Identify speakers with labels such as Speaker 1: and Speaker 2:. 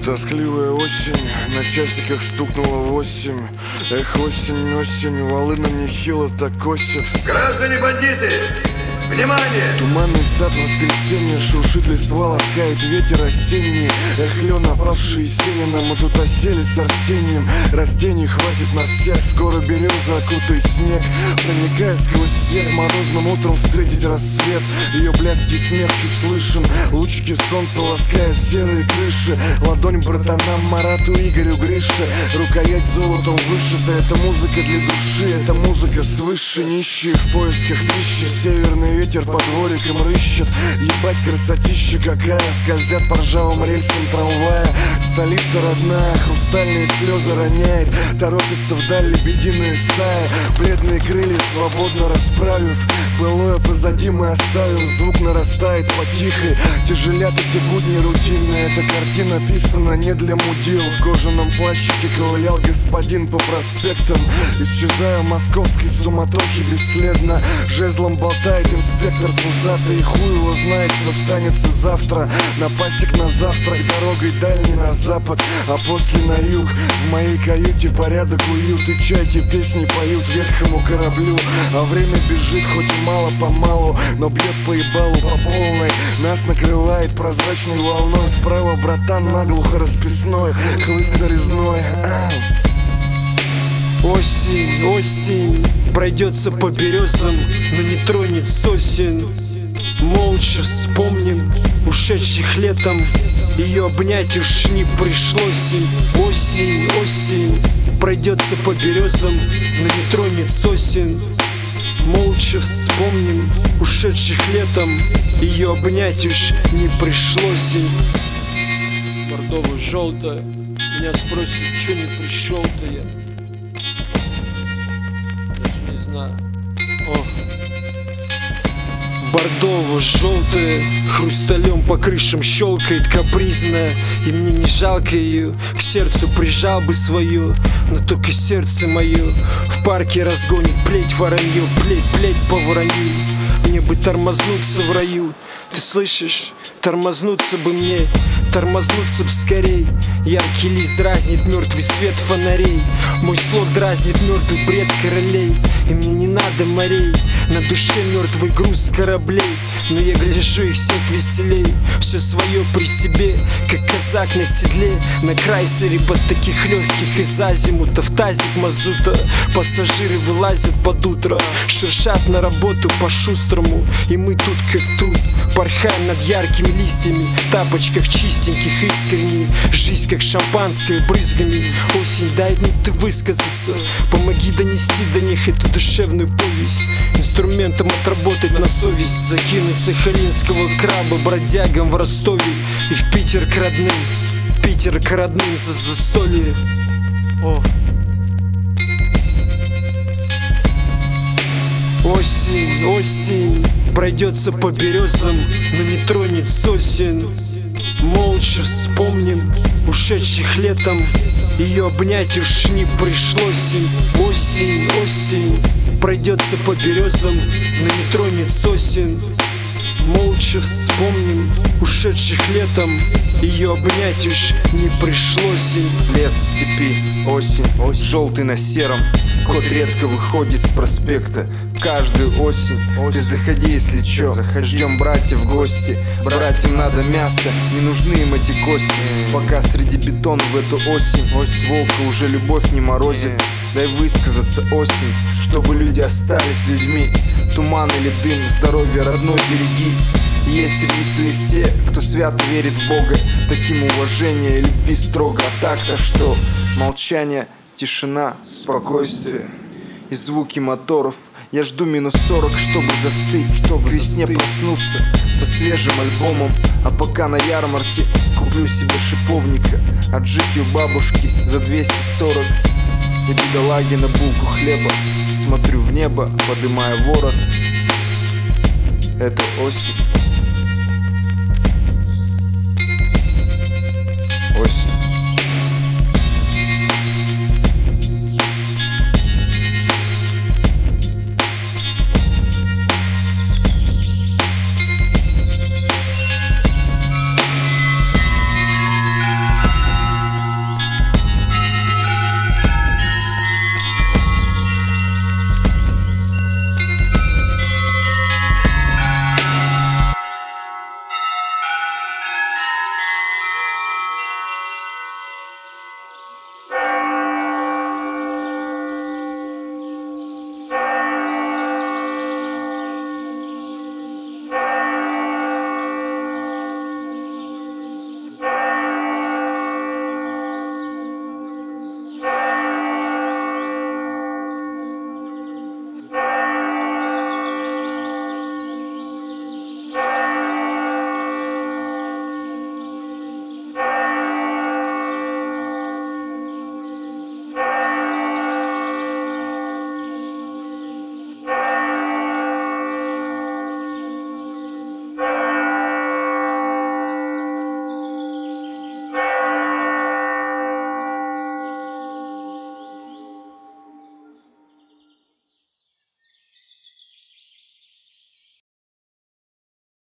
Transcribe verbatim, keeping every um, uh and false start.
Speaker 1: тоскливая осень, на часиках стукнуло восемь. Эх, осень, осень, волына нехило так косит.
Speaker 2: Граждане бандиты, внимание!
Speaker 1: Туманный сад воскресенье, шуршит листва, ласкает ветер осенний. Эх, лен, опавший сенина, мы тут осели с Арсением. Растений хватит на всех, скоро береза окутает снег. Проникает сквозь снег, морозным утром встретить рассвет. Ее блядский смех чуть слышен, лучики солнца ласкают серые крыши. Ладонь братанам Марату, Игорю, Грише. Рукоять золотом вышита, это музыка для души, это музыка свыше. Нищие в поисках пищи, северный ветер по дворикам рыщет. Ебать, красотища какая, скользят по ржавым рельсам трамвая. Столица родная, хрустальные слезы роняет, торопится вдаль лебединая стая. Бледные крылья свободно расправив, былое позади мы оставим. Звук нарастает потихой, тяжелят эти будни рутинные. Эта картина писана не для мудил. В кожаном плащике ковылял господин по проспектам. Исчезая в московской суматохе бесследно. Жезлом болтает инспектор пузатый, и хуй его знает, что станется завтра. На пасек на завтрак, дорогой дальней на запад, а после на юг. В моей каюте порядок, уют, и чайки песни поют ветхому кораблю. А время бежит хоть и мало-помалу, но бьет по ебалу по полной. Нас накрывает прозрачной волной. Справа братан наглухо расписной, хлыст нарезной.
Speaker 3: Осень, осень, пройдется по березам, но не тронет сосен. Молча вспомним ушедших летом, ее обнять уж не пришлось им. Осень, осень, пройдется по березам, но не тронет сосен. Молча вспомним ушедших летом, ее обнять уж не пришлось им. Бордово-желтая, меня спросят, чё не пришел-то я. Даже не знаю. О. Бордово-желтая, хрусталем по крышам щелкает капризная. И мне не жалко ее, к сердцу прижал бы свое. Но только сердце мое в парке разгонит плеть воронье. Плеть, плеть по воронью, мне бы тормознуться в раю. Ты слышишь? Тормознуться бы мне, тормознуться б скорей. Яркий лист дразнит мертвый свет фонарей. Мой слог дразнит мертвый бред королей. И мне не надо морей, на душе мертвый груз кораблей. Но я гляжу их всех веселей, все свое при себе, как казак на седле. На Крайслере под таких легких из азимута в тазик мазута. Пассажиры вылазят под утро, шуршат на работу по-шустрому. И мы тут как тут, порхаем над яркими листьями, в тапочках чистеньких искренне. Жизнь как шампанское брызгами. Осень, дай мне ты высказаться, помоги донести до них эту душевную повесть. Инструментом отработать на совесть, закинуть сахалинского краба бродягам в Ростове и в Питер к родным, Питер к родным за застолье. О. Осень, осень, пройдется по березам, но не тронет сосен. Молча вспомним ушедших летом, ее обнять уж не пришлось им. Осень, осень, пройдется по березам, но не тронет сосен. Молча вспомним ушедших летом, ее обнять уж не пришлось им.
Speaker 4: Лес в степи, осень, осень, желтый на сером. Кот редко выходит с проспекта. Каждую осень, осень. Ты заходи, если чё, заходи. Ждем братьев в гости. Братьям надо мясо, не нужны им эти кости. Пока среди бетона в эту осень, осень. Волка уже любовь не морозит. Дай высказаться, осень, чтобы люди остались людьми. Туман или дым, здоровье родной береги. Есть среди своих те, кто свято верит в Бога. Таким уважение и любви строго. А так-то что? Молчание, тишина, спокойствие и звуки моторов. Я жду минус сорок, чтобы застыть, чтобы к весне проснуться со свежим альбомом. А пока на ярмарке куплю себе шиповника, а джики у бабушки за двести сорок. И бедолаги на булку хлеба, смотрю в небо, подымая ворот. Это осень. Осень.